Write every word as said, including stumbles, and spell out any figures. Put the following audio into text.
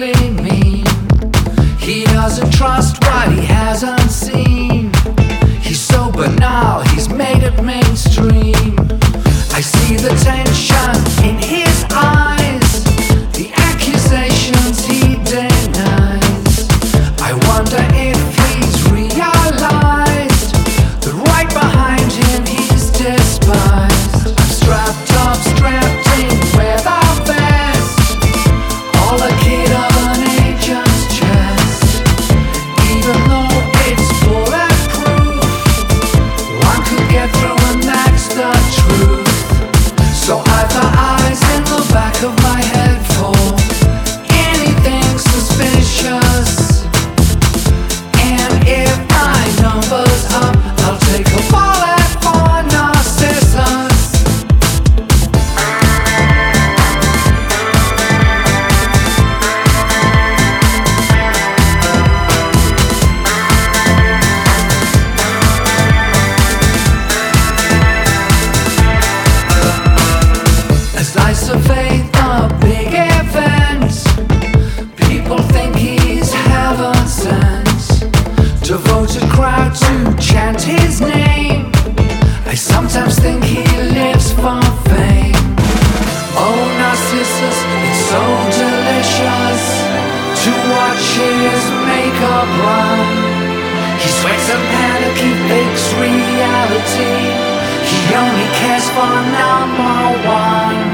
unbelievably mean. He doesn't trust what he hasn't seen. He's so banal, he's made it mainstream. I see the tension in his eyes, the accusations he denies. I wonder if he's realized that right behind him he's despised. I'm strapped up, strapped in with a vest, all a kid of an agent's chest. Even though it's bulletproof, one could get through and that's the truth. So I've got eyes in the back of my head for anything suspicious. And if my number's up, I'll take a bullet for Narcissus. As I survey the big events, people think he's heaven sent. Devoted crowd to chant his name. I sometimes think he lives for fame. Oh, Narcissus, it's so delicious to watch his makeup run. He sweats and panic, he fakes reality. He only cares for number one.